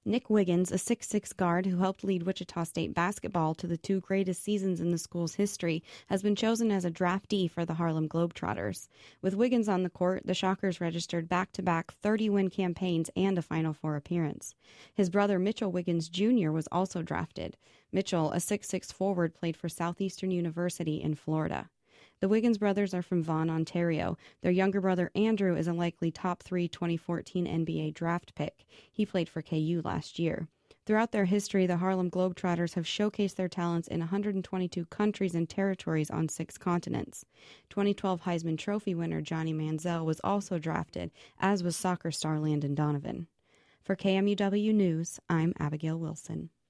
Nick Wiggins, a 6'6" guard who helped lead Wichita State basketball to the two greatest seasons in the school's history, has been chosen as a draftee for the Harlem Globetrotters. With Wiggins on the court, the Shockers registered back-to-back 30-win campaigns and a Final Four appearance. His brother Mitchell Wiggins Jr. was also drafted. Mitchell, a 6'6" forward, played for Southeastern University in Florida. The Wiggins brothers are from Vaughan, Ontario. Their younger brother Andrew is a likely top 3 2014 NBA draft pick. He played for KU last year. Throughout their history, the Harlem Globetrotters have showcased their talents in 122 countries and territories on 6 continents. 2012 Heisman Trophy winner Johnny Manziel was also drafted, as was soccer star Landon Donovan. For KMUW News, I'm Abigail Wilson.